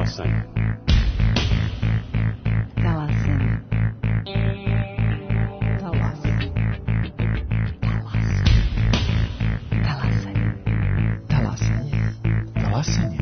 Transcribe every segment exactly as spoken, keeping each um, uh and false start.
Talasanje. Talasanje. Talasanje. Talasanje. Talasanje. Talasanje.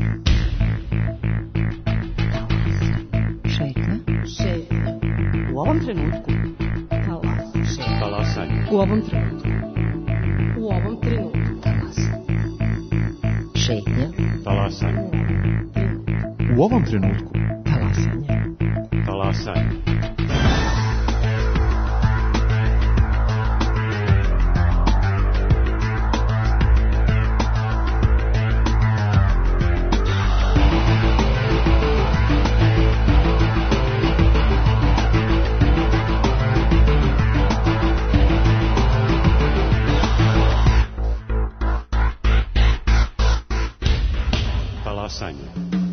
Šetnja. Šetnja. U ovom trenutku. Talasanje. Talasanje. U ovom trenutku. U ovom trenutku. Talasanje. Šetnja. Talasanje. U ovom trenutku. Talasanje. Talasanje. Talasanje.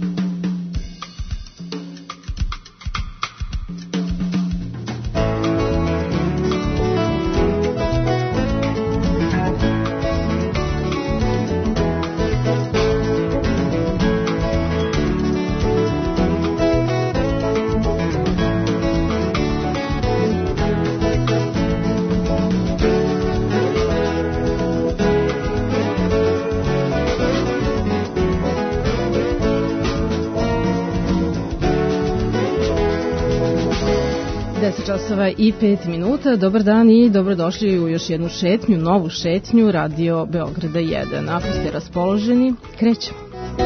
deset časova i pet minuta. Dobar dan i dobrodošli u još jednu šetnju, novu šetnju Radio Beograda jedan. Ako ste raspoloženi, krećemo.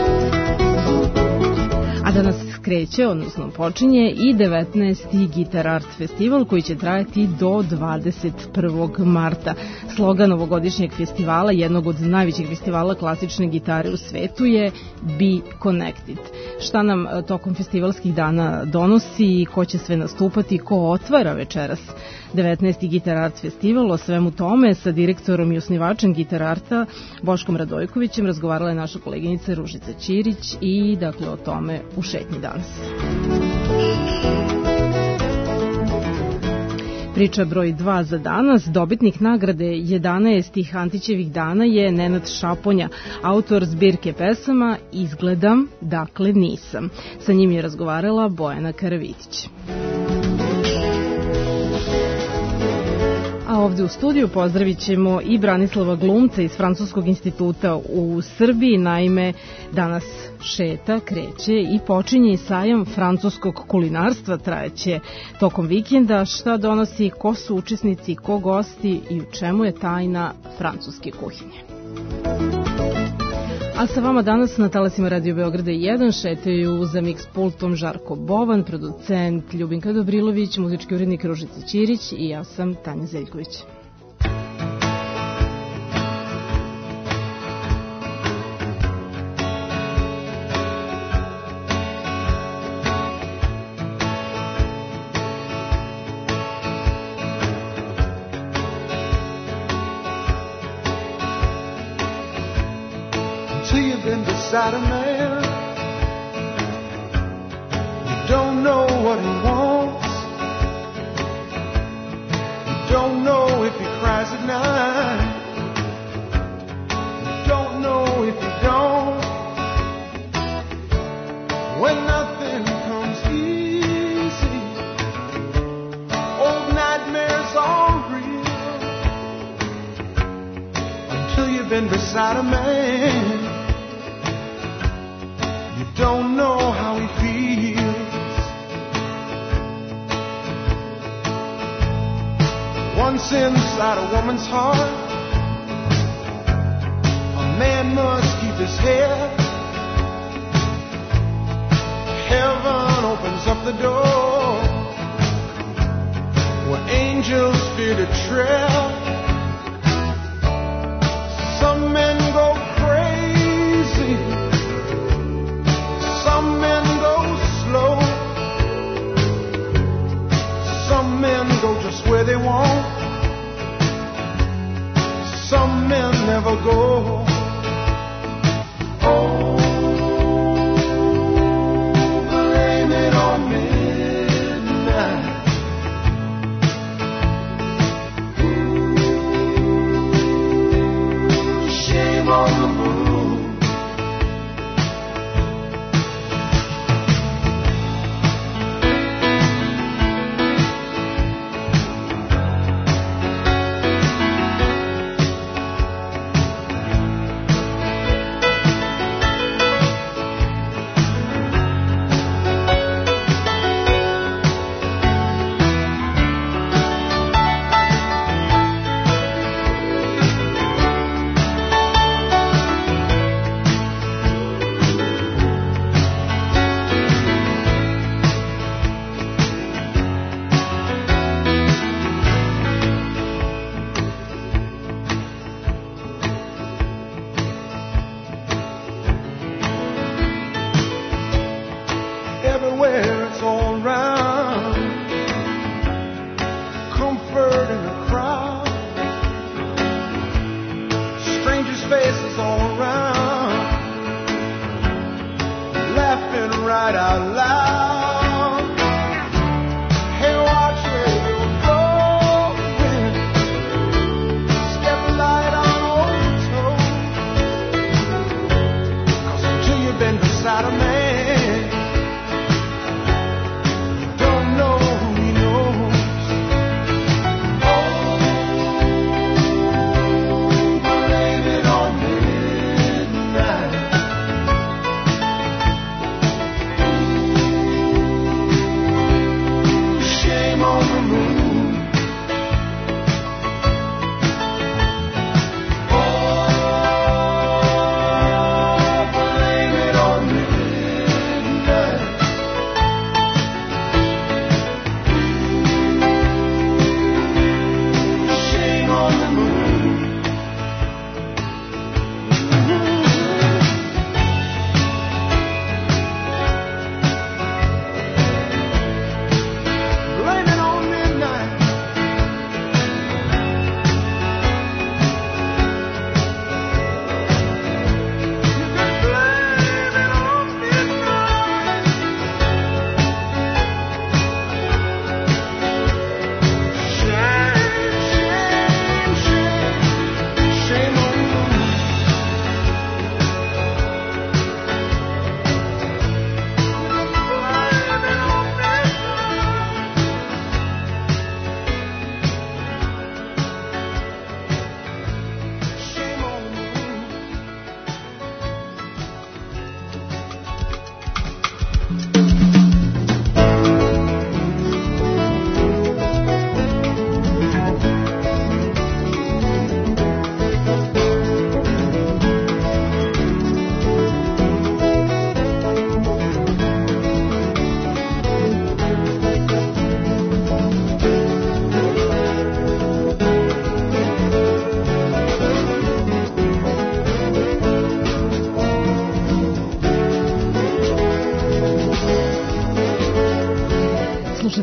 A danas kreće, odnosno počinje i devetnaesti Guitar Art Festival koji će trajati do dvadeset prvog marta. Slogan ovogodišnjeg festivala, jednog od najvećih festivala klasične gitare u svetu, je Be Connected. Šta nam tokom festivalskih dana donosi, ko će sve nastupati, ko otvara večeras devetnaesti Guitar Art Festival, o svemu tome sa direktorom i osnivačem Guitar Arta Boškom Radojkovićem razgovarala je naša koleginica Ružica Ćirić i dakle o tome u šetnji danas. Priča broj dva za danas. Dobitnik nagrade jedanaestih Antićevih dana je Nenad Šaponja, autor zbirke pesama Izgledam, dakle nisam. Sa njim je razgovarala Bojana Karavitić. A ovde u studiju pozdravit ćemo i Branislava Glumca iz Francuskog instituta u Srbiji. Naime, danas šeta, kreće i počinje i sajam francuskog kulinarstva, trajeće tokom vikenda. Šta donosi, ko su učesnici, ko gosti i u čemu je tajna francuske kuhinje. A sa vama danas na talasima Radio Beograda jedan šetaju za mix pultom Žarko Bovan, producent Ljubinka Dobrilović, muzički urednik Ružica Ćirić i ja sam Tanja Zeljković. Beside a man, you don't know what he wants, you don't know if he cries at night, you don't know if he don't, when nothing comes easy, old nightmares are real, until you've been beside a man. Don't know how he feels. Once inside a woman's heart, a man must keep his head. Heaven opens up the door where angels fear to tread. Some men go crazy, some men go slow, some men go just where they want, some men never go. Oh, blame it on midnight. Ooh, shame on the moon.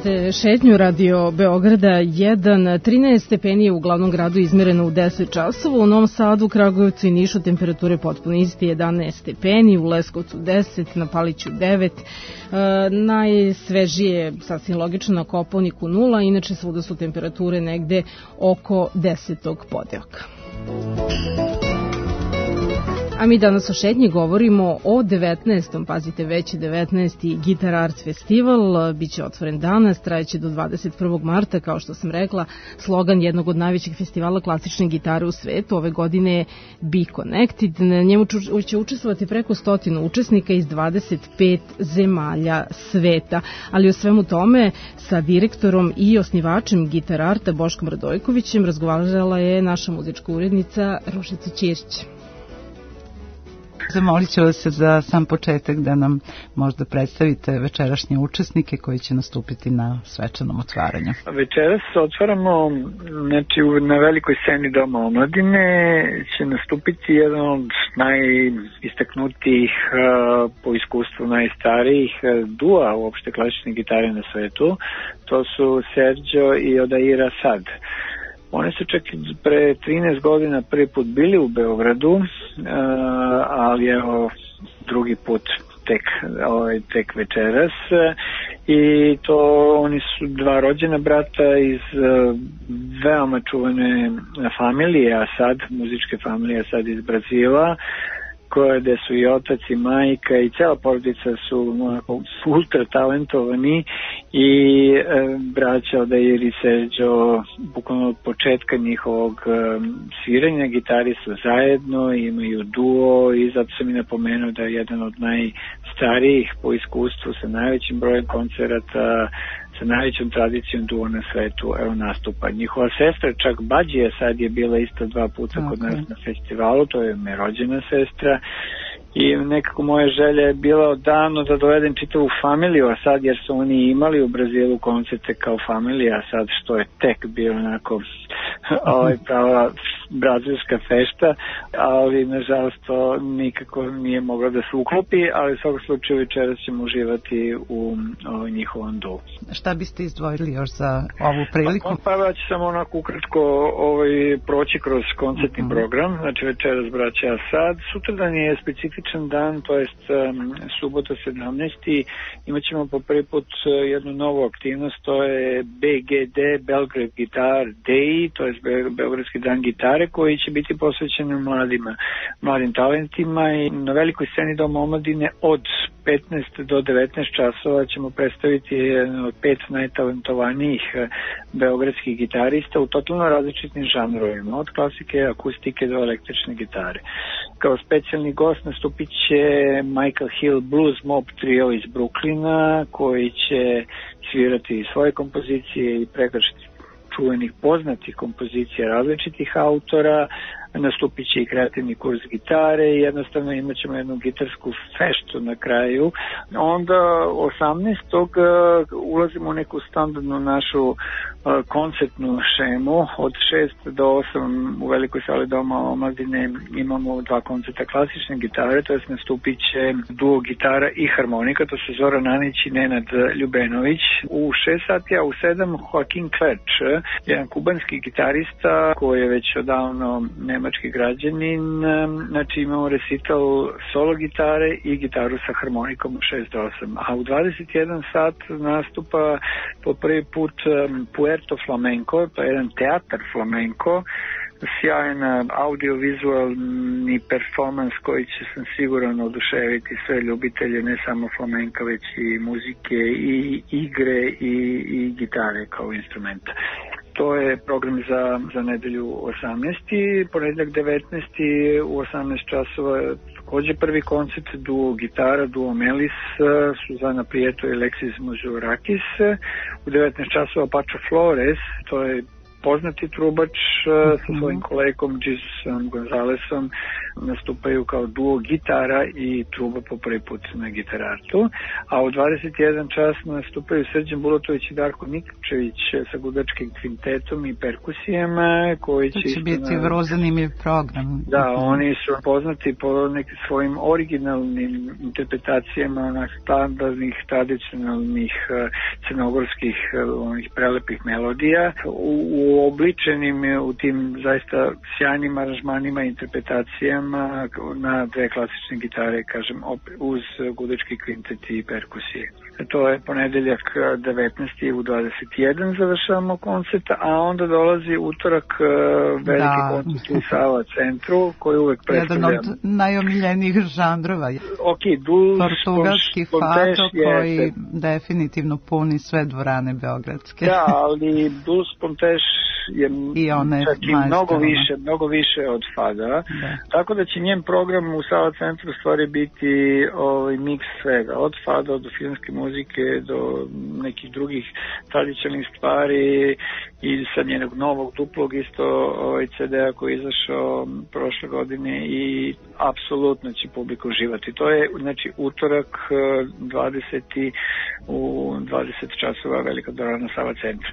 Slušate šetnju Radio Beograda jedan. trinaest stepeni je u glavnom gradu izmereno u deset časova. U Novom Sadu, Kragujevcu i Nišu temperature potpuno isti, jedanaest stepeni, u Leskovcu deset, na Paliću devet. E, najsvežije, sasvim logično, na Kopaoniku nula, inače svuda su temperature negde oko desetog podeoka. A mi danas o šetnji govorimo o devetnaestom, pazite, već devetnaesti Guitar Arts festival, biće otvoren danas, trajeće do dvadeset prvog marta, kao što sam rekla, slogan jednog od najvećih festivala klasične gitare u svetu, ove godine je Be Connected, na njemu će učestvovati preko stotinu učesnika iz dvadeset pet zemalja sveta, ali o svemu tome sa direktorom i osnivačem Guitar Arta Boškom Radojkovićem razgovarala je naša muzička urednica Ružica Ćirić. Zamolit ću vas za sam početak da nam možda predstavite večerašnje učesnike koji će nastupiti na svečanom otvaranju. Večeras otvaramo, znači na velikoj sceni Doma omladine će nastupiti jedan od najistaknutijih, po iskustvu najstarijih dua uopšte klasične gitare na svetu. To su Sergio i Odaira Sad. Oni su čak pre trinaest godina prvi put bili u Beogradu, ali evo drugi put tek, ovaj, tek večeras. I to oni su dva rođena brata iz veoma čuvene familije Asad, muzičke familije Asad iz Brazila, koje gde su i otac i majka i cela porodica su ultra talentovani i e, braća Odair i Sergio bukvalno od početka njihovog e, sviranja gitari su zajedno, imaju duo i zato sam i napomenuo da je jedan od najstarijih po iskustvu sa najvećim brojem koncerata, sa najvećom tradicijom duo na svetu, evo nastupa. Njihova sestra, čak Bađija Sad je bila isto dva puta okay. kod nas na festivalu, to je me rođena sestra i nekako moja želja je bila odavno da dovedem čitavu familiju, a sad jer su oni imali u Brazilu koncerte kao familija, a sad što je tek bio onako ovaj, prava brazilska fešta, ali nažalost to nikako nije moglo da se uklopi, ali u svakom slučaju večeras ćemo uživati u ovaj, njihovom duo. Šta biste izdvojili još za ovu priliku? Pa ja ću samo onako ukratko ovaj, proći kroz koncertni uh-huh. program, znači večeras braća Asad, sutradan je specifičan dan, to jest um, subota sedamnaesti imat ćemo po prvi put jednu novu aktivnost, to je B G D, Belgrade Guitar Day, to je Beogradski dan gitare, koji će biti posvećen mladima, mladim talentima i na velikoj sceni Doma omladine od petnaest do devetnaest časova ćemo predstaviti jedan od pet najtalentovanijih beogradskih gitarista u totalno različitim žanrovima, od klasike, akustike do električne gitare. Kao specijalni gost nastupit će Michael Hill Blues Mob Trio iz Brooklyna, koji će svirati svoje kompozicije i prekršiti čuvenih poznatih kompozicija različitih autora, nastupit će i kreativni kurs gitare i jednostavno imat ćemo jednu gitarsku feštu na kraju. Onda osamnaestog ulazimo u neku standardnu našu koncertnu šemu. Od šest do osam u velikoj sali Doma omladine imamo dva koncerta klasične gitare, to je nastupit će duo gitara i harmonika, to su Zoran Anić i Nenad Ljubenović. U šest sati, a u sedam Joaquin Kverč, jedan kubanski gitarista koji je već odavno nemački građanin, znači imamo recital solo gitare i gitaru sa harmonikom u šest do osam. A u dvadeset jedan sat nastupa po prvi put Puerto Flamenco, to je jedan teatar flamenco, sjajan audiovizualni performans koji će sam siguran oduševiti sve ljubitelje ne samo flamenka već i muzike i igre i, i gitare kao instrumenta. To je program za, za nedelju osamnaesti. Ponedeljak devetnaesti u osamnaest časova takođe prvi koncert duo gitara, duo Melis, Suzana Prieto i Alexis Muzurakis. U devetnaest časova Pacho Flores, to je poznati trubač uh, sa svojim kolegom Jason Gonzalesom nastupaju kao duo gitara i truba po prvi put na gitarartu, a u dvadeset jedan čas nastupaju Srđan Bulatović i Darko Nikčević sa gudačkim kvintetom i perkusijama koji će... To će biti na... vrlo zanimljiv program. Da, oni su poznati po nekim svojim originalnim interpretacijama onak standardnih, tradicionalnih crnogorskih onih prelepih melodija, u, uobličenim u tim zaista sjajnim aranžmanima i interpretacijama na dve klasične gitare, kažem, uz gudački kvintet i perkusije. To je ponedeljak devetnaesti u dvadeset jedan završavamo koncert, a onda dolazi utorak veliki da. koncert u Sava centru koji uvek predstavljamo. Jedan od najomiljenijih žanrova. Ok, Dulce Portugalski fado koji je definitivno puni sve dvorane beogradske. Da, ali Dulce Pontes je I one čak i mnogo više, mnogo više od fada. Da. Tako da će njen program u Sava centru stvari biti ovaj miks svega, od fada do filmske muzike do nekih drugih tradicionalnih stvari i sa njenog novog duplog isto ovaj ce de-a koji je izašao prošle godine i apsolutno će publika uživati. To je znači utorak dvadeseti u dvadeset časova velika dvorana Sava centra.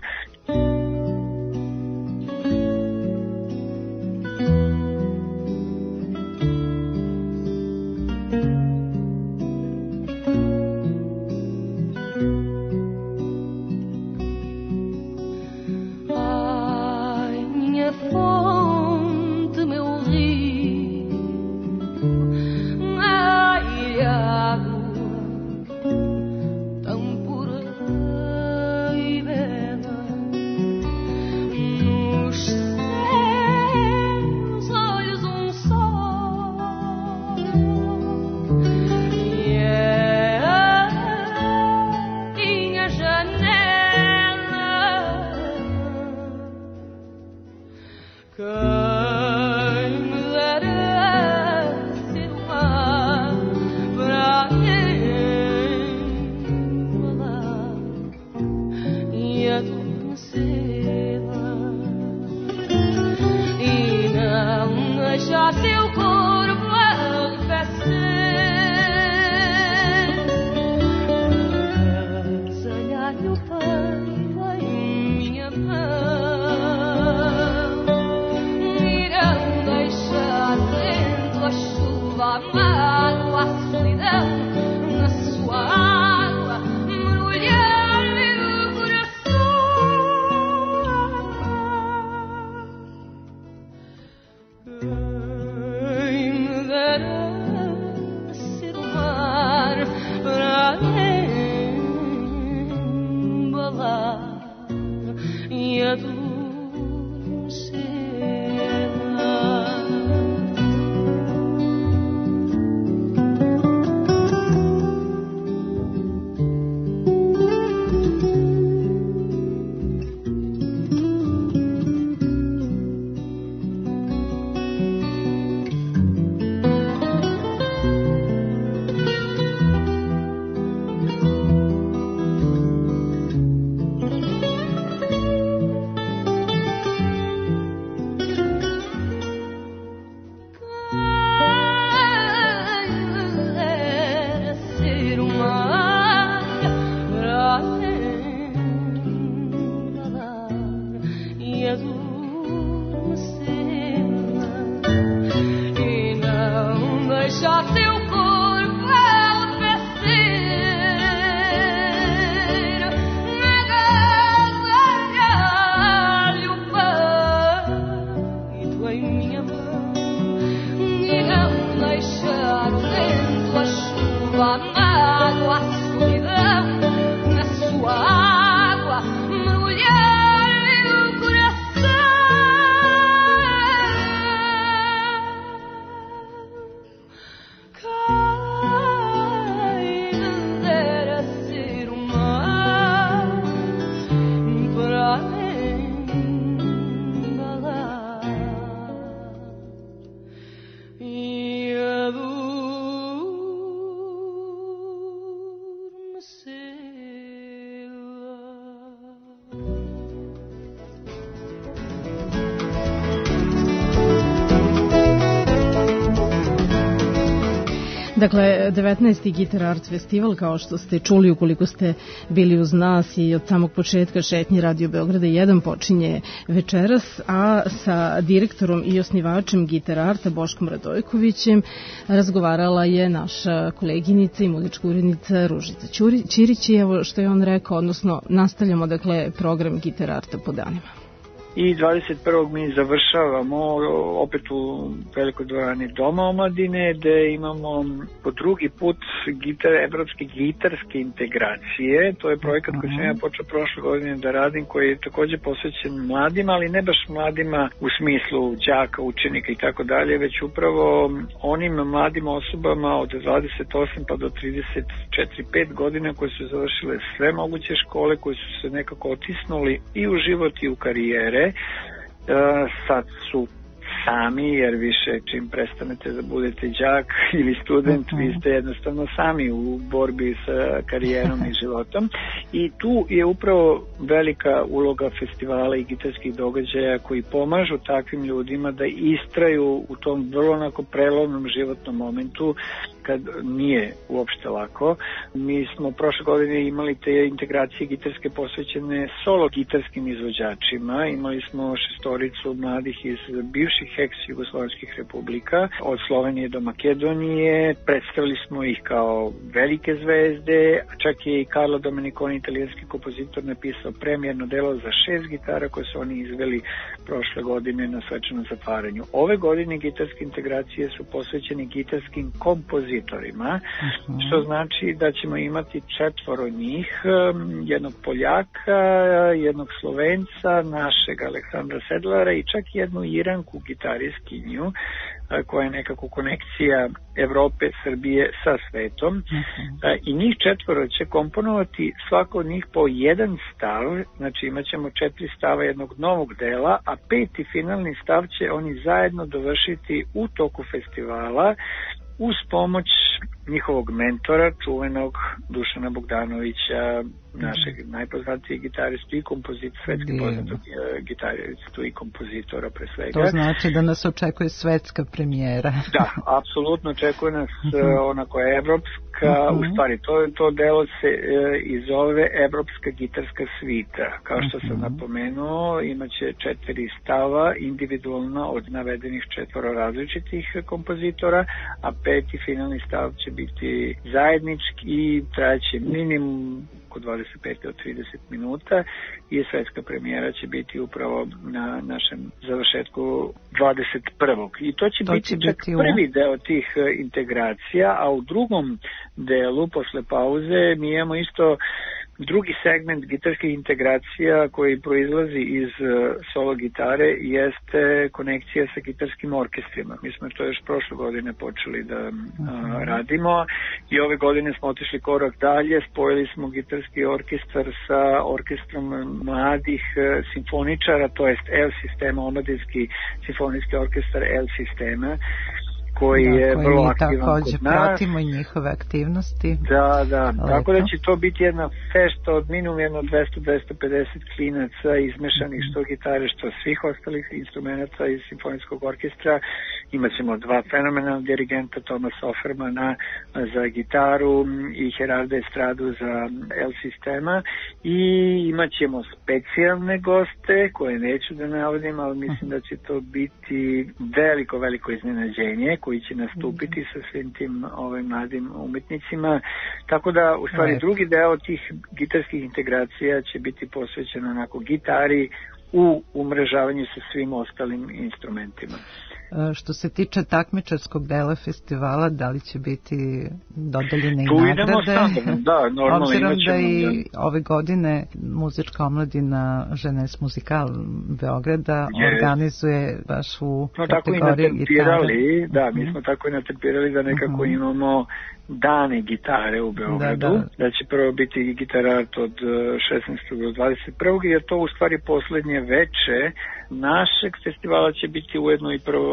Dakle, devetnaesti Guitar Art festival, kao što ste čuli ukoliko ste bili uz nas i od samog početka šetnje Radio Beograda jedan počinje večeras, a sa direktorom i osnivačem Guitar Arta Boškom Radojkovićem razgovarala je naša koleginica i muzička urednica Ružica Ćirić i evo što je on rekao, odnosno nastavljamo dakle program Guitar Arta po danima. I dvadeset prvog mi završavamo opet u velikoj dvorani Doma omladine, gde imamo po drugi put gitar, evropske gitarske integracije. To je projekat koji sam ja počeo prošle godine da radim, koji je takođe posvećen mladima, ali ne baš mladima u smislu đaka, učenika i tako dalje, već upravo onim mladim osobama od dvadeset osam pa do trideset četiri pet godina koje su završile sve moguće škole, koji su se nekako otisnuli i u život i u karijere. Uh, sad su sami, jer više čim prestanete da budete đak ili student, uh-huh. vi ste jednostavno sami u borbi sa karijerom i životom. I tu je upravo velika uloga festivala i gitarskih događaja koji pomažu takvim ljudima da istraju u tom vrlo onako prelomnom životnom momentu kad nije uopšte lako. Mi smo prošle godine imali te integracije gitarske posvećene solo gitarskim izvođačima. Imali smo šestoricu mladih iz bivših ex-jugoslovenskih republika, od Slovenije do Makedonije. Predstavili smo ih kao velike zvezde, čak je i Carlo Domeniconi, italijanski kompozitor, napisao premijerno delo za šest gitara koje su oni izveli prošle godine na svečanom zatvaranju. Ove godine gitarske integracije su posvećene gitarskim kompozitorima, uh-huh. što znači da ćemo imati četvoro njih, jednog Poljaka, jednog Slovenca, našeg Aleksandra Sedlara i čak jednu Iranku gitariskinju, koja je nekako konekcija Evrope, Srbije sa svetom. Uh-huh. I njih četvoro će komponovati svako od njih po jedan stav, znači imat ćemo četiri stava jednog novog dela, a peti finalni stav će oni zajedno dovršiti u toku festivala uz pomoć njihovog mentora, čuvenog Dušana Bogdanovića, našeg najpoznatijeg gitaristu i kompozitora, svetski poznatog gitaristu i kompozitora pre svega. To znači da nas očekuje svetska premijera. Da, apsolutno očekuje nas uh-huh. ona koja je evropska, uh-huh. u stvari to, to delo se e, izove Evropska gitarska svita. Kao što sam uh-huh. napomenuo, imaće četiri stava individualno od navedenih četvoro različitih kompozitora, a peti finalni stav će biti zajednički i trajaće minimum oko dvadeset pet do trideset minuta i svetska premijera će biti upravo na našem završetku dvadeset prvog I to će to biti, će čak biti prvi deo tih integracija, a u drugom delu, posle pauze, mi imamo isto drugi segment gitarskih integracija koji proizlazi iz solo gitare jeste konekcija sa gitarskim orkestrima. Mi smo to još prošle godine počeli da uh-huh. radimo i ove godine smo otišli korak dalje, spojili smo gitarski orkestar sa orkestrom mladih simfoničara, to jest L sistema, omladinski simfonijski orkestar L sistema, koji da, je vrlo aktivan kod nas. Pratimo i njihove aktivnosti. Da, da. Lepo. Tako da će to biti jedna fešta od minimum jedno dvesta do dvesta pedeset klinaca izmešanih što gitare, što svih ostalih instrumenta iz simfonijskog orkestra. Imaćemo dva fenomenalna dirigenta, Thomas Offermana za gitaru i Gerarda Estradu za L sistema i imaćemo specijalne goste koje neću da navodim, ali mislim da će to biti veliko, veliko iznenađenje koji će nastupiti sa svim tim ovim mladim umetnicima. Tako da, u stvari, drugi deo tih gitarskih integracija će biti posvećen onako gitari u umrežavanju sa svim ostalim instrumentima. Što se tiče takmičarskog dela festivala, da li će biti dodeljene i tu nagrade? Da, normalno. Obzirom da i ove godine muzička omladina Jeunesse Musicale Beograda je. organizuje baš u no, kategoriji gitare. Da, mi smo tako i natrpirali da nekako uh-huh. imamo dane gitare u Beogradu, da, da. da će prvo biti Guitar Art od šesnaestog do dvadeset prvog jer to u stvari poslednje veče našeg festivala će biti ujedno i prvo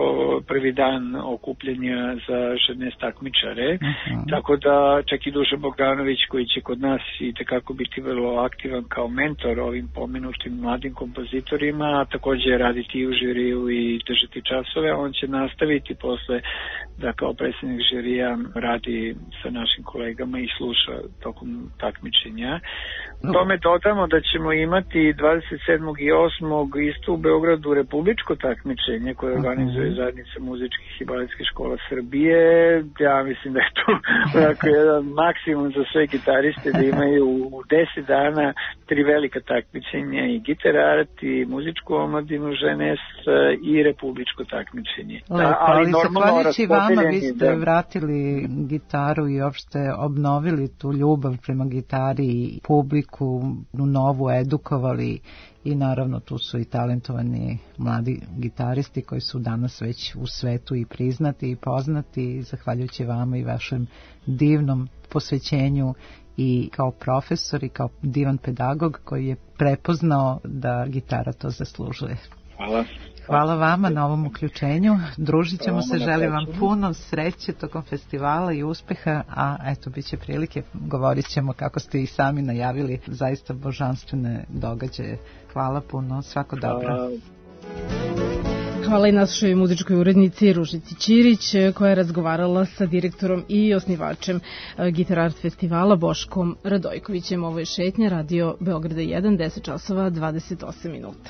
prvi dan okupljanja za šesnaest takmičare, uh-huh. tako da čak i Dušan Bogdanović koji će kod nas i tekako biti vrlo aktivan kao mentor ovim pomenutim mladim kompozitorima, a takođe raditi i u žiriju i držati časove, on će nastaviti posle da kao predsednik žirija radi sa našim kolegama i sluša tokom takmičenja. No. Tome dodamo da ćemo imati dvadeset sedmog i osmog isto u Beogradu republičko takmičenje koje organizuje uh-huh. zajednica muzičkih i baletskih škola Srbije. Ja mislim da je to onako jedan maksimum za sve gitariste da imaju u deset dana tri velika takmičenja i Gitarart i muzičku omladinu Ženes i republičko takmičenje. Lepo, ali, ali zahvaljujući vama vi ste da... vratili gitaru i uopšte obnovili tu ljubav prema gitari i publiku u novu edukovali i naravno tu su i talentovani mladi gitaristi koji su danas već u svetu i priznati i poznati zahvaljujući vama i vašem divnom posvećenju i kao profesor i kao divan pedagog koji je prepoznao da gitara to zaslužuje. Hvala. Hvala vama na ovom uključenju. Družit ćemo se, želim vam puno sreće tokom festivala i uspeha, a eto, bit će prilike, govorit ćemo kako ste i sami najavili, zaista božanstvene događaje. Hvala puno, svako dobro. Hvala. Hvala i našoj muzičkoj urednici Ružici Ćirić koja je razgovarala sa direktorom i osnivačem Gitarart festivala Boškom Radojkovićem. Ovo je Šetnja, radio Beograda jedan, deset časova dvadeset osam minuta.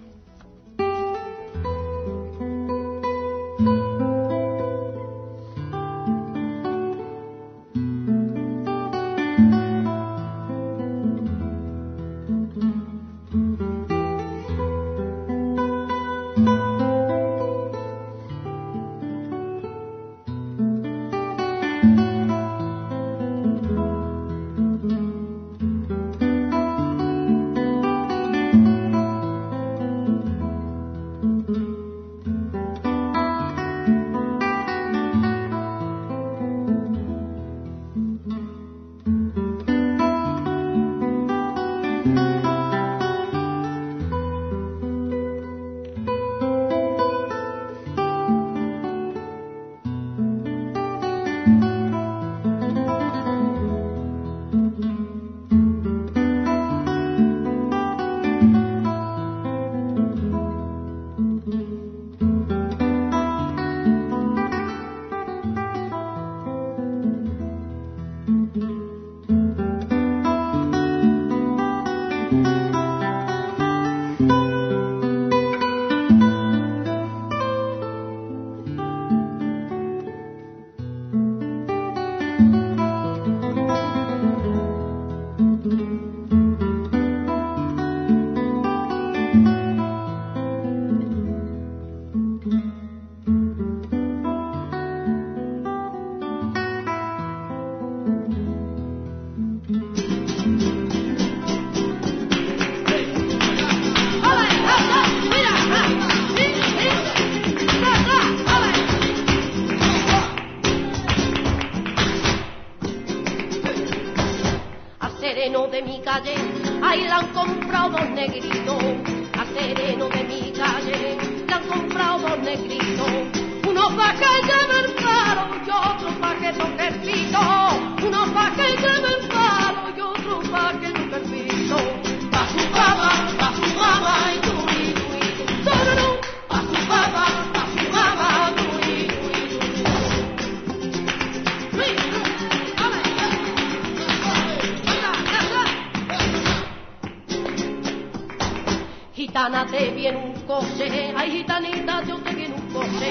Gitana te viene un coche, ay gitanita yo te viene un coche.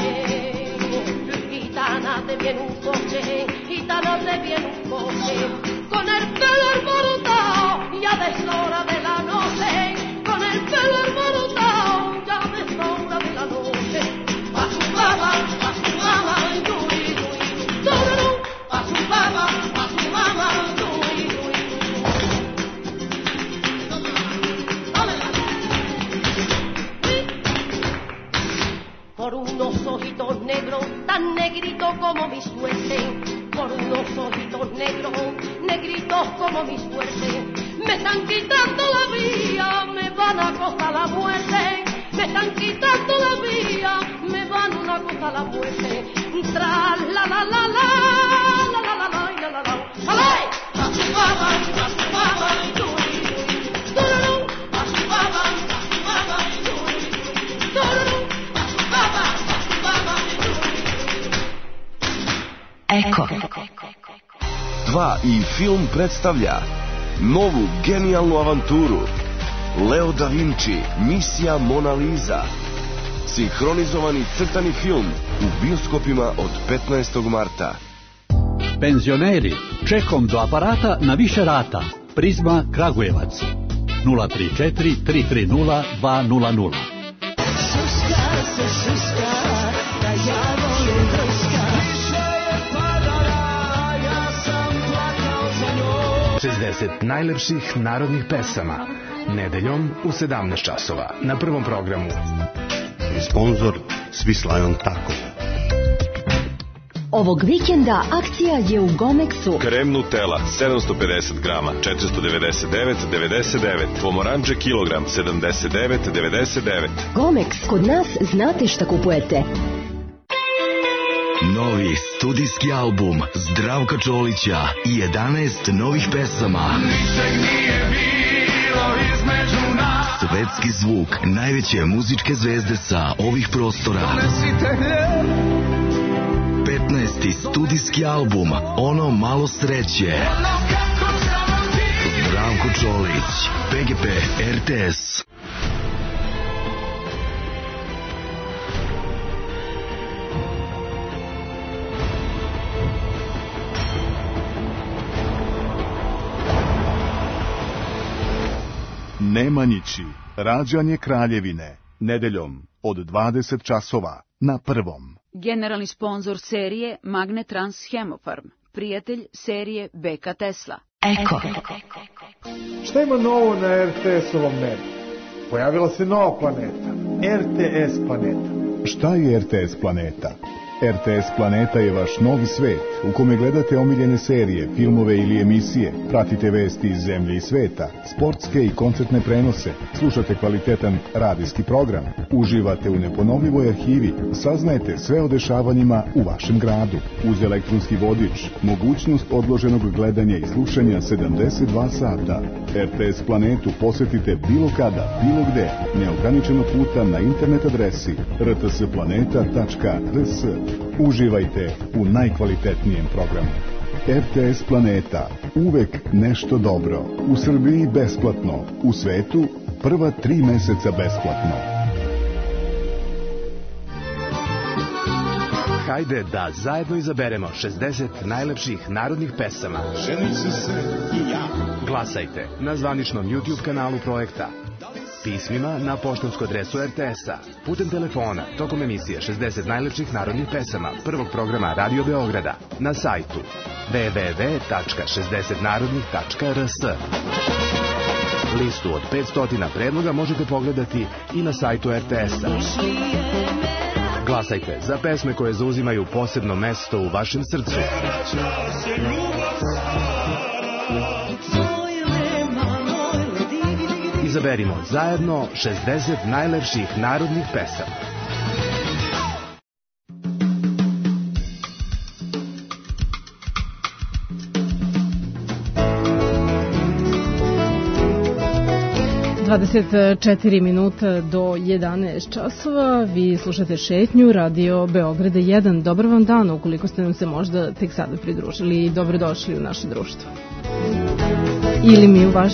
Gitana te viene un coche, gitana te viene un coche. Con el pelo alborotado, ya ves la hora de la noche. Con el pelo alborotado, ya ves la hora de la noche. Pa su mamá, pa su mamá, yui, yui, yui. Pa su mamá, pa su mamá, yui, yui, yui. Por unos ojitos negros, tan negritos como mi suerte. Por unos ojitos negros, negritos como mi suerte. Me están quitando la vida, me van a costar la muerte. Me están quitando la vida, me van van una cosa la muerte. Tra la la la la la la la la la la la. Alay! Baba, baba, duri, duri, baba, baba, duri, duri, baba, baba, duri. Eko. Dva i film predstavlja novu genijalnu avanturu Leo da Vinci, Misija Mona Lisa. Sinhronizovani crtani film u bioskopima od petnaestog marta. Penzioneri, čekom do aparata na više rata. Prizma Kragujevac. nula tri četiri tri tri nula dva nula nula. Šuška se šuška, da ja volim drska. Više je padala, ja sam plakao za njom. šezdeset najlepših narodnih pesama. Nedeljom u sedamnaest časova na Prvom programu. I sponzor Swiss Lion Taco. Ovog vikenda akcija je u Gomexu. Krem Nutella sedamsto pedeset grama četiristo devedeset devet devedeset devet. Pomoranđe kilogram sedamdeset devet devedeset devet. Gomex, kod nas znate šta kupujete. Novi studijski album Zdravka Čolića i jedanaest novih pesama. Ničeg nije bilo između nas. Svetski zvuk najveće muzičke zvezde sa ovih prostora. Donesite hljeb. petnaesti studijski album Ono malo sreće. Ono kako samo ti. Zdravko Čolić, P G P, R T S. Nemanjići, rađanje Kraljevine, nedeljom od dvadeset časova na Prvom. Generalni sponzor serije Magnetrans Hemofarm, prijatelj serije B K Tesla. Eko. Šta ima novo na R T S-ovom nebu? Pojavila se nova planeta, R T S planeta. Šta je R T S planeta? R T S planeta je vaš novi svet u kome gledate omiljene serije, filmove ili emisije, pratite vesti iz zemlje i sveta, sportske i koncertne prenose, slušate kvalitetan radijski program, uživate u neponovljivoj arhivi, saznajete sve o dešavanjima u vašem gradu. Uz elektronski vodič, mogućnost odloženog gledanja i slušanja sedamdeset dva sata. R T S planetu posetite bilo kada, bilo gde, neograničeno puta na internet adresi r t s planeta tačka r s. Uživajte u najkvalitetnijem programu. R T S planeta, uvek nešto dobro. U Srbiji besplatno, u svetu prva tri meseca besplatno. Hajde da zajedno izaberemo šezdeset najlepših narodnih pesama. Ženicu se i ja. Glasajte na zvaničnom YouTube kanalu projekta. Pismima na poštansku adresu R T S-a, putem telefona, tokom emisije šezdeset najlepših narodnih pesama prvog programa Radio Beograda, na sajtu w w w tačka šezdeset narodnih tačka r s. Listu od petsto predloga možete pogledati i na sajtu R T S-a. Glasajte za pesme koje zauzimaju posebno mesto u vašem srcu. Izaberimo zajedno šezdeset najlepših narodnih pesama. dvadeset četiri minuta do jedanaest časova. Vi slušate Šetnju, Radio Beograda jedan. Dobar vam dan, ukoliko ste nam se možda tek sada pridružili i dobrodošli u naše društvo. Ili mi u vaš.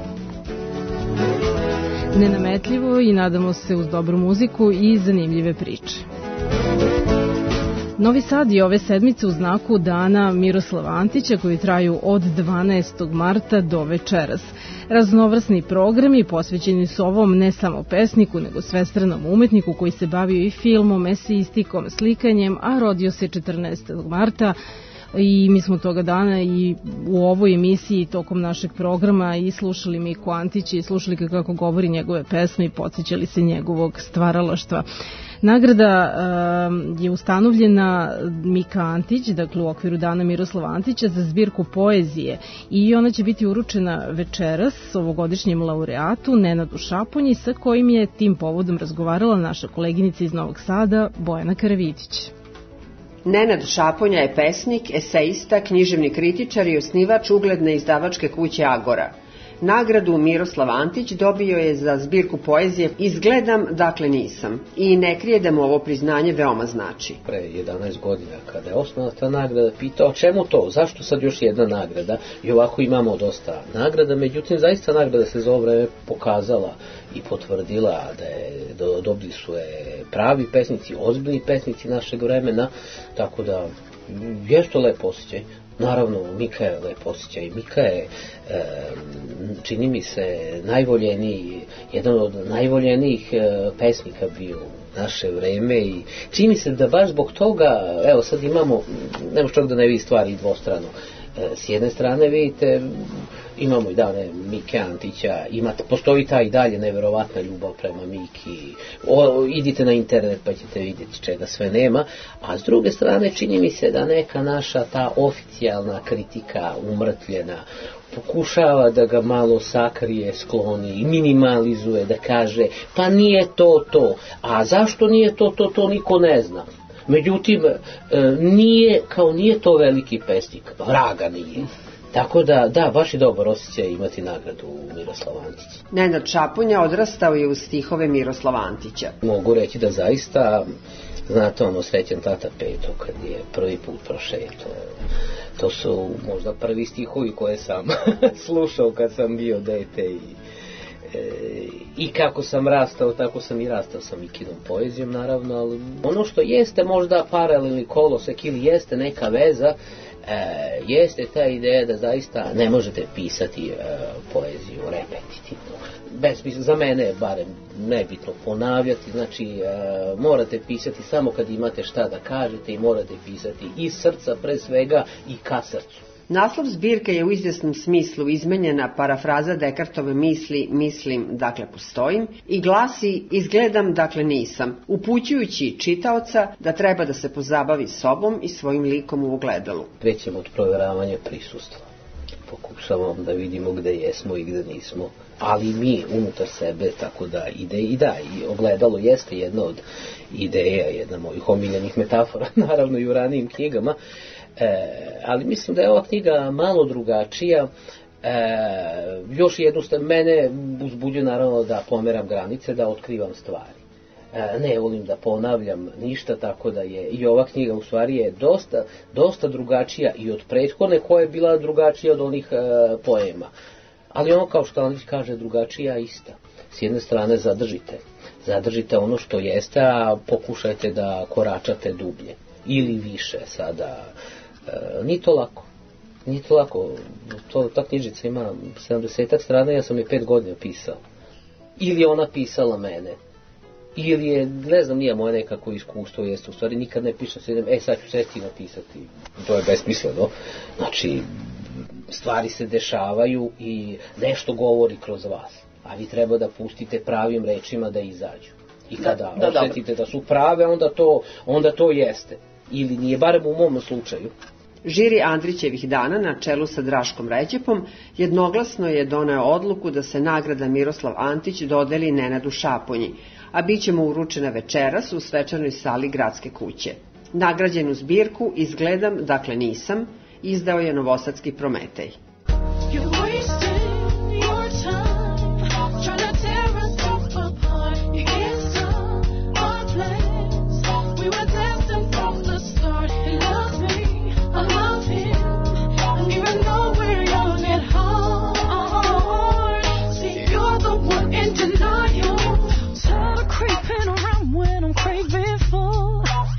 Nenametljivo i nadamo se uz dobru muziku i zanimljive priče. Novi Sad je ove sedmice u znaku dana Miroslava Antića koji traju od dvanaestog marta do večeras. Raznovrsni programi posvećeni su ovom ne samo pesniku, nego svestranom umetniku koji se bavio i filmom, eseistikom, slikanjem, a rodio se četrnaestog marta. I mi smo toga dana i u ovoj emisiji tokom našeg programa i slušali Miku Antića i slušali kako govori njegove pesme i podsjećali se njegovog stvaralaštva. Nagrada uh, je ustanovljena Mika Antić, dakle u okviru Dana Miroslava Antića za zbirku poezije i ona će biti uručena večeras ovogodišnjem laureatu Nenadu Šaponji sa kojim je tim povodom razgovarala naša koleginica iz Novog Sada Bojana Karavidić. Nenad Šaponja je pesnik, esejista, književni kritičar i osnivač ugledne izdavačke kuće Agora. Nagradu Miroslav Antić dobio je za zbirku poezije Izgledam, dakle nisam. I ne krije da mu ovo priznanje veoma znači. Pre jedanaest godina kada je osnovna ta nagrada, pitao čemu to, zašto sad još jedna nagrada? I ovako imamo dosta nagrada, međutim zaista nagrada se za ovo vreme pokazala i potvrdila da je, do, dobili su je pravi pesnici, ozbiljni pesnici našeg vremena, tako da je to lepo osjećaj. Naravno, Mika je lepo osjećaj. Mika je, e, čini mi se, najvoljeniji, jedan od najvoljenijih e, pesnika bio u naše vreme i čini se da baš zbog toga, evo sad imamo, nema čovjek da ne vidi stvari dvostrano. E, s jedne strane vidite, imamo i dane Mike Antića, imate, postoji ta i dalje neverovatna ljubav prema Miki, o, idite na internet pa ćete vidjeti čega sve nema, a s druge strane čini mi se da neka naša ta oficijalna kritika umrtvljena pokušava da ga malo sakrije, skloni, minimalizuje, da kaže pa nije to to, a zašto nije to to, to niko ne zna. Međutim, nije, kao nije to veliki pesnik, vraga nije. Tako da, da, baš je dobar osjećaj imati nagradu Miroslava Antića. Nenad Šaponja odrastao je uz stihove Miroslava Antića. Mogu reći da zaista, znate ono, srećan tata Peto kad je prvi put prošetao. To su možda prvi stihovi koje sam slušao kad sam bio dete i i kako sam rastao, tako sam i rastao sa Mikinom poezijom, naravno, ali ono što jeste možda paralelni kolosek ili jeste neka veza, e, jeste ta ideja da zaista ne možete pisati e, poeziju repetitivno. Bez, za mene je barem nebitno ponavljati, znači e, morate pisati samo kad imate šta da kažete i morate pisati iz srca pre svega i ka srcu. Naslov zbirke je u izvjesnom smislu izmenjena parafraza Dekartove misli mislim, dakle postojim, i glasi izgledam, dakle nisam, upućujući čitaoca da treba da se pozabavi sobom i svojim likom u ogledalu. Krećemo od provjeravanja prisustva. Pokušavamo da vidimo gde jesmo i gde nismo, ali mi unutar sebe, tako da ide i da, i ogledalo jeste jedna od ideja, jedna mojih omiljenih metafora, naravno i u ranijim knjigama. E, ali mislim da je ova knjiga malo drugačija. E, još jednu stav, mene uzbuđuje naravno da pomeram granice, da otkrivam stvari. E, ne volim da ponavljam ništa, tako da je i ova knjiga u stvari je dosta, dosta drugačija i od prethodne koja je bila drugačija od onih e, poema. Ali ono kao što Antić kaže, drugačija ista. S jedne strane zadržite, zadržite ono što jeste, a pokušajte da koračate dublje ili više sada. E, nije to lako. Nije to lako. To, ta knjižica ima sedamdesetak strana, ja sam je pet godina pisao. Ili ona pisala mene. Ili je, ne znam, nije moje nekako iskustvo, jeste u stvari, nikad ne pišem se, e sad ću sesti napisati. To je besmisleno. Znači, stvari se dešavaju i nešto govori kroz vas. A vi treba da pustite pravim rečima da izađu. I kada da, da, osjetite da su prave, onda to, onda to jeste. Ili nije, barem u mom slučaju. Žiri Andrićevih dana na čelu sa Draškom Ređepom jednoglasno je doneo odluku da se nagrada Miroslav Antić dodeli Nenadu Šaponji, a bit će mu uručena večeras u svečanoj sali Gradske kuće. Nagrađenu zbirku Izgledam, dakle nisam, izdao je novosadski Prometej.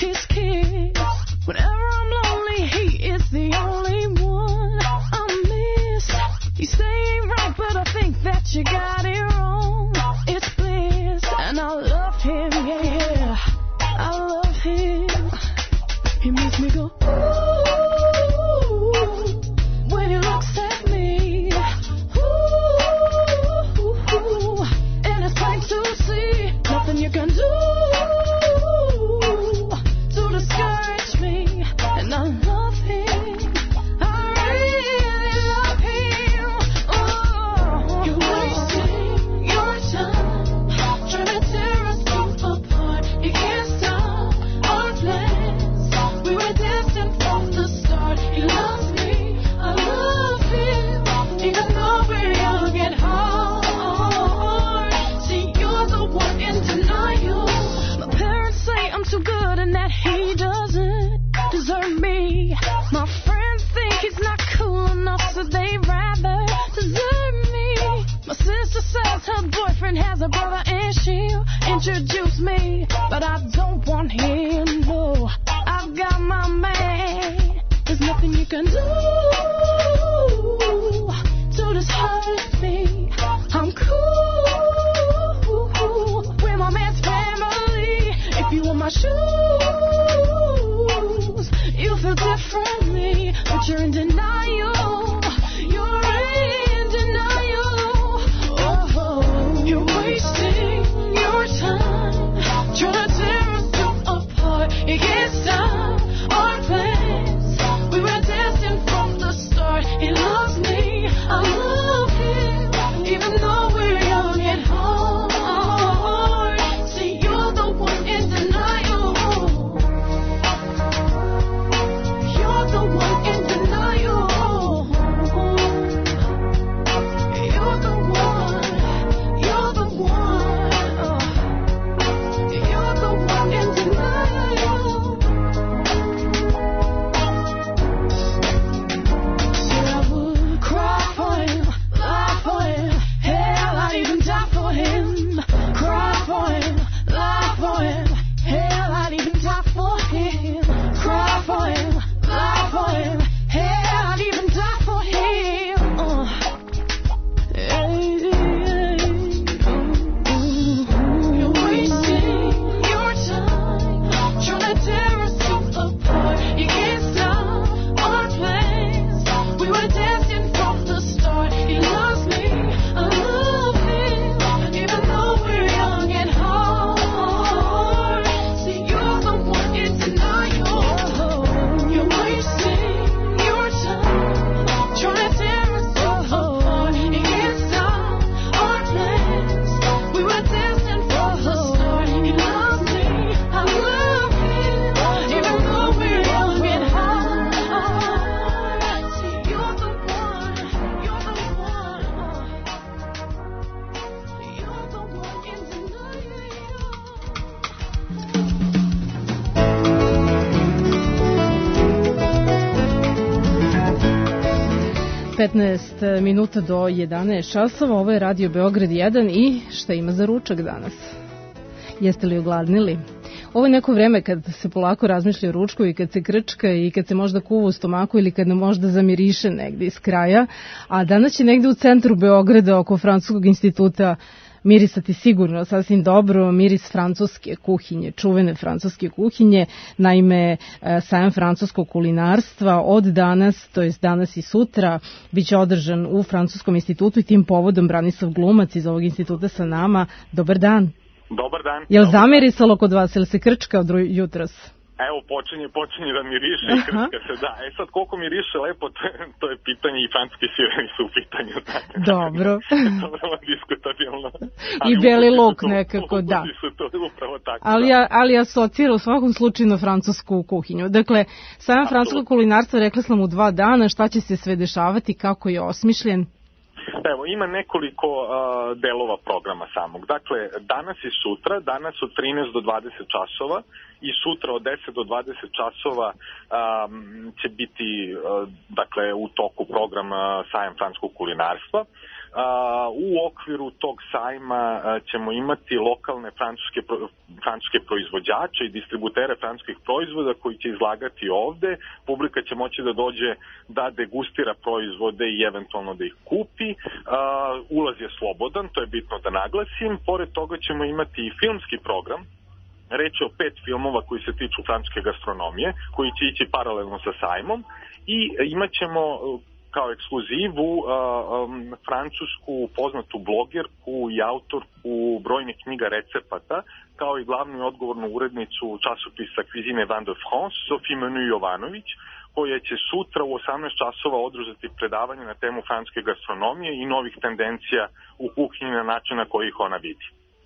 Whenever I'm lonely, he is the only one I'm in. touch me, and I love him. I really love him. Oh, you're wasting your time trying to tear us both apart. You can't stop our plans. We were destined from the start. He loves me, I love him, even though we're young and hard. See, you're the one in denial. My parents say I'm too good and that he doesn't deserve me. My friends think he's not cool enough, so they'd rather desert me. My sister says her boyfriend has a brother and she'll introduce me, but I don't want him, no. I've got my man. There's nothing you can do to just hurt me. I'm cool with my man's family. If you want my shoes, you feel differently, but you're in denial. You're in denial. Oh, you're wasting your time trying to tear us two apart. You can't stop our plans. We were destined from the start. He loves me, I love him, even though we're young and hard. See, you're the one in denial. You're the one in denial. You're the one. You're the one. You're the one in denial. Said I would cry for him, lie for him. Hell, I'd even die for him. Cry for him, lie for him. Hell, I'd even die for him. Cry for him, lie for him. Hell, I'd even die for him. Uh. Hey, hey, ooh. You're wasting your time trying to tear us two apart. You can't stop our plans. We were destined from the start. He loves me, I love him, even though we're young and hard. See, you're the one in denial. You're wasting your time trying to tear us apart. You can't stop our plans. We were destined from the start. He loves me, I love him, even though we're young and hard. See, you're the one, you're the one. You're the one in denial. petnaest minuta do jedanaest časova, ovo je Radio Beograd jedan i šta ima za ručak danas? Jeste li ogladnili? Ovo je neko vreme kad se polako razmišlja o ručku i kad se krčka i kad se možda kuva u stomaku ili kad nam možda zamiriše negde iz kraja, a danas će negde u centru Beograda oko Francuskog instituta mirisati sigurno sasvim dobro, miris francuske kuhinje, čuvene francuske kuhinje. Naime, sajam francuskog kulinarstva od danas, to jest danas i sutra, bit će održan u Francuskom institutu i tim povodom Branislav Glumac iz ovog instituta sa nama. Dobar dan. Dobar dan. Jel zamirisalo kod vas, jel se krčka od jutros? Evo, počinje, počinje da miriše i krčka se, da. E sad, koliko miriše lepo, to je, to je pitanje i francuski sireni su u pitanju. Znate. Dobro. To je vrlo diskutabilno. I beli luk nekako, da. Su to upravo tako, ali, da. Ja, ali asocira u svakom slučaju na francusku kuhinju. Dakle, sam francusko kulinarstvo, rekla sam u dva dana, šta će se sve dešavati, kako je osmišljen? Evo, ima nekoliko uh, delova programa samog. Dakle, danas i sutra, danas od trinaest do dvadeset časova i sutra od deset do dvadeset časova um, će biti uh, dakle, u toku programa sajam francuskog kulinarstva. Uh, u okviru tog sajma uh, ćemo imati lokalne francuske, francuske proizvođače i distributere francuskih proizvoda koji će izlagati ovde. Publika će moći da dođe da degustira proizvode i eventualno da ih kupi. Uh, ulaz je slobodan, to je bitno da naglasim. Pored toga ćemo imati i filmski program. Reč je o pet filmova koji se tiču francuske gastronomije, koji će ići paralelno sa sajmom i imat ćemo kao ekskluzivu uh, um, francusku poznatu blogerku i autorku brojnih knjiga recepata, kao i glavnu i odgovornu urednicu časopisa Cuisine Vin de France, Sofie Menu Jovanović, koja će sutra u osamnaest časova održati predavanje na temu francuske gastronomije i novih tendencija u kuhinji na način na koji ih ona vidi.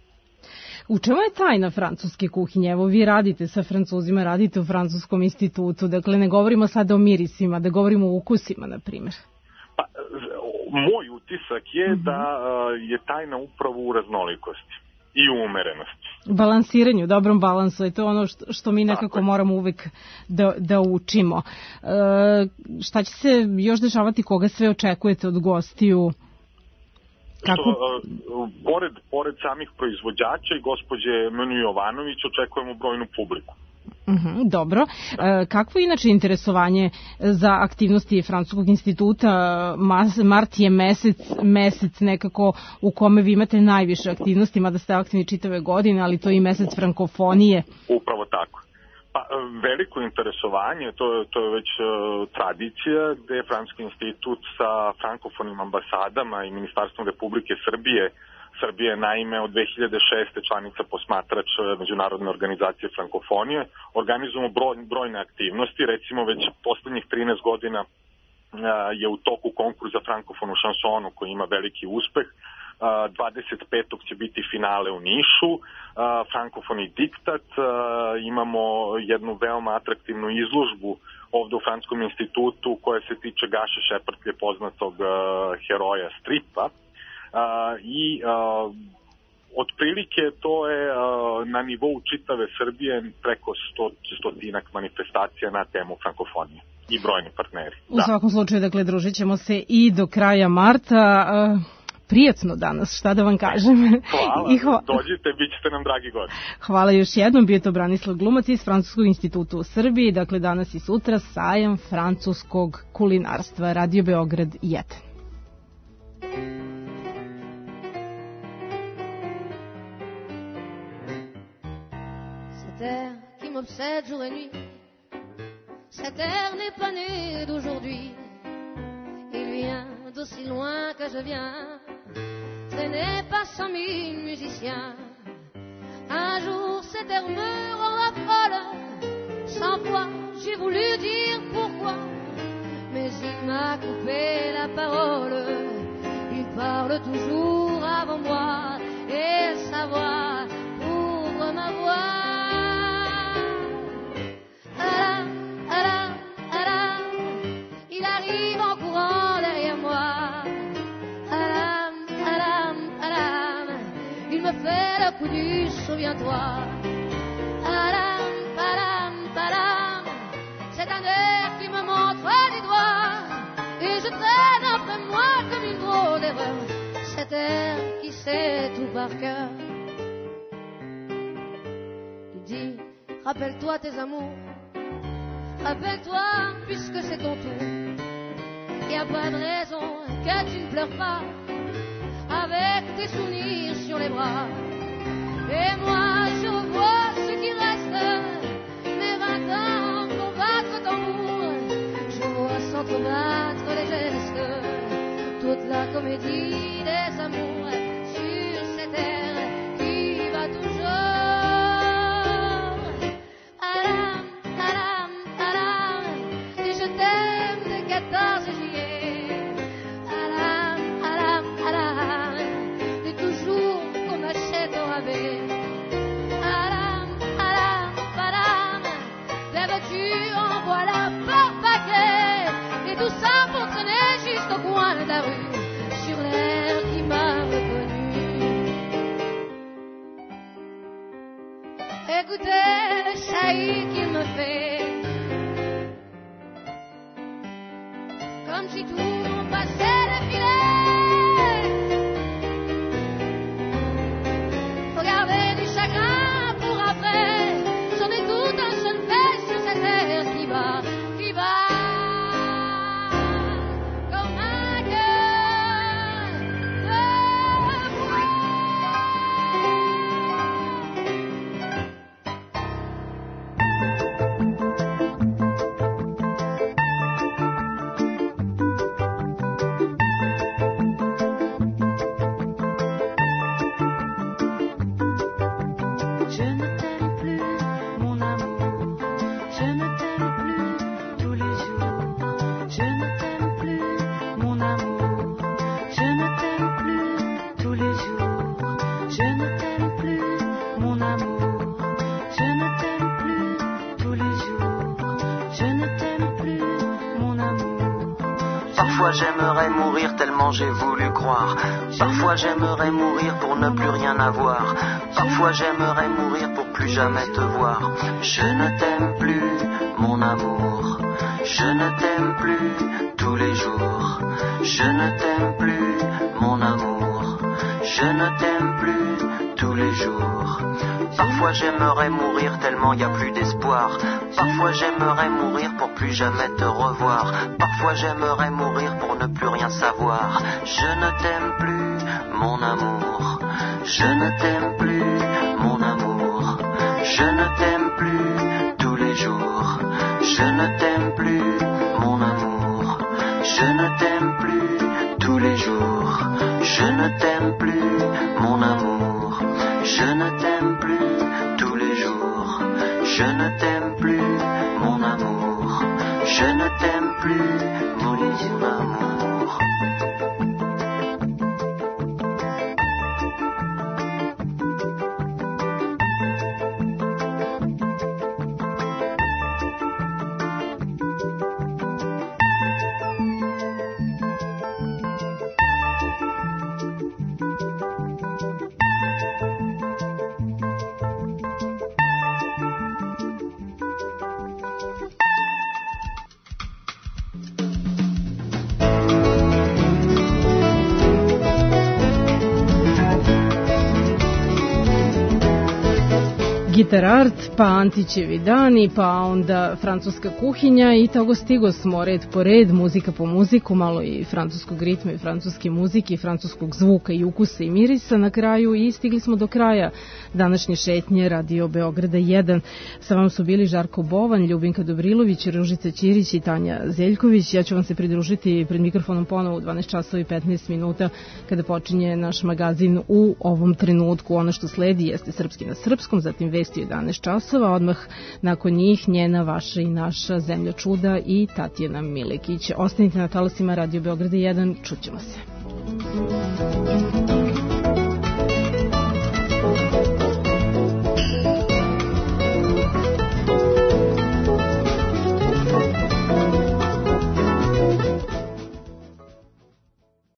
U čemu je tajna francuske kuhinje? Evo, vi radite sa Francuzima, radite u Francuskom institutu, dakle ne govorimo sada o mirisima, da govorimo o ukusima, na primjer. Pa, moj utisak je mm-hmm. da je tajna upravo u raznolikosti i u umerenosti. Balansiranju, dobrom balansu, je to ono što, što mi nekako moramo uvek da, da učimo. E, šta će se još dešavati, koga sve očekujete od gostiju? Što, uh, pored, pored samih proizvođača i gospođe Menu Jovanović očekujemo brojnu publiku. Uh-huh, dobro. E, kakvo je inače interesovanje za aktivnosti Francuskog instituta? Mas, mart je mesec, mesec nekako u kome vi imate najviše aktivnosti, mada ste aktivni čitave godine, ali to je i mesec frankofonije. Upravo tako. Pa, veliko interesovanje, to je, to je već uh, tradicija, gde je Francuski institut sa frankofonim ambasadama i Ministarstvom Republike Srbije, Srbije naime od dve hiljade šeste članica posmatrač Međunarodne organizacije frankofonije, organizujemo broj, brojne aktivnosti, recimo već poslednjih trinaest godina uh, je u toku konkurs za frankofonu šansonu koji ima veliki uspeh. dvadeset petog će biti finale u Nišu, frankofoni diktat, imamo jednu veoma atraktivnu izložbu ovde u Francuskom institutu koja se tiče Gaše Šeprtlje, poznatog heroja stripa, i otprilike to je na nivou čitave Srbije preko sto, stotinak manifestacija na temu frankofonije i brojni partneri. U da. Svakom slučaju, dakle, družit ćemo se i do kraja marta. Prijatno danas, šta da vam kažem. Hvala, I hva... dođite, bit ćete nam dragi gosti. Hvala još jednom, bio je to Branislav Glumac iz Francuskog instituta u Srbiji, dakle danas i sutra sajam francuskog kulinarstva, Radio Beograd jedan. Cet air qui m'obsède jour et nuit, cet air n'est pas né d'aujourd'hui, il vient d'aussi loin que je viens, traîné par cent mille musiciens. Un jour cet air me rend folle, cent fois j'ai voulu dire pourquoi, mais il m'a coupé la parole. Il parle toujours avant moi et sa voix ouvre ma voix. Alam, alam, alam, il arrive en courant derrière moi. Alam, alam, alam, il me fait le coup du souviens-toi. Alam, alam, alam, c'est un air qui me montre du doigt et je traîne après moi comme une drôle d'erreur cet air qui sait tout par cœur. Il dit, rappelle-toi tes amours, rappelle-toi puisque c'est ton tour. Y a pas de raison que tu ne pleures pas avec tes souvenirs sur les bras. Et moi je revois ce qui reste, mes vingt ans pour battre tambour. Je vois s'entrebattre les gestes, toute la comédie des amours sur cette terre qui va toujours. Alam, alam, alam, et je t'aime le quatorze juillet. Alam, alam, alam, et toujours qu'on achète au rabais. Alam, alam, alam, les voitures en voilà par paquet, et tout ça pour traîner jusqu'au coin de la rue, sur l'air qui m'a reconnu. Écoutez le chahut qu'il me fait, comme si tout mon passé défilait. Faut garder du chagrin pour après, j'en ai tout un seul fait sur cette terre qui va, qui va. Parfois j'aimerais mourir tellement j'ai voulu croire. Parfois j'aimerais mourir pour ne plus rien avoir. Parfois j'aimerais mourir pour plus jamais te voir. Je ne t'aime plus, mon amour. Je ne t'aime plus tous les jours. Je ne t'aime plus, mon amour. Je ne t'aime plus tous les jours. Parfois j'aimerais mourir tellement y a plus d'espoir. Parfois j'aimerais mourir pour plus jamais te revoir. Parfois j'aimerais mourir pour ne plus rien savoir. Je ne t'aime plus, mon amour. Je ne t'aime plus, mon amour. Je ne t'aime plus tous les jours. Je ne t'aime plus, mon amour. Je ne t'aime plus tous les jours. Je ne t'aime plus, mon amour. Je ne t'aime plus tous les jours. Je ne t'aime plus, mon amour. Je ne t'aime plus, mon amour. Gitar art, pa Antićevi dani, pa onda francuska kuhinja i tako stigo smo red po red, muzika po muziku, malo i francuskog ritma i francuske muzike i francuskog zvuka i ukusa i mirisa na kraju i stigli smo do kraja današnje šetnje Radio Beograda jedan. Sa vam su bili Žarko Bovan, Ljubinka Dobrilović, Ružica Ćirić i Tanja Zeljković. Ja ću vam se pridružiti pred mikrofonom ponovo u dvanaest časova i petnaest minuta kada počinje naš magazin u ovom trenutku. Ono što sledi jeste Srpski na srpskom, zatim vesti u jedanaest časova, odmah nakon njih njena, vaša i naša Zemlja čuda i Tatjana Milekić. Ostanite na talasima Radio Beograda jedan, čućemo se.